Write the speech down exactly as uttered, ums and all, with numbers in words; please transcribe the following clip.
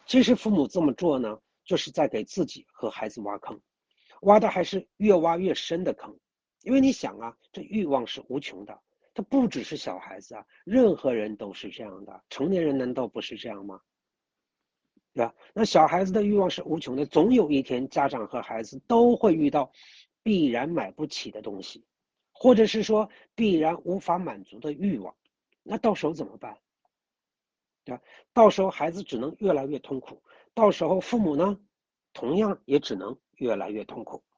其实父母这么做呢，就是在给自己和孩子挖坑，挖的还是越挖越深的坑。因为你想啊，这欲望是无穷的，它不只是小孩子啊，任何人都是这样的，成年人难道不是这样吗？对吧？那小孩子的欲望是无穷的，总有一天家长和孩子都会遇到必然买不起的东西，或者是说必然无法满足的欲望，那到时候怎么办？对吧？到时候孩子只能越来越痛苦，到时候父母呢，同样也只能越来越痛苦。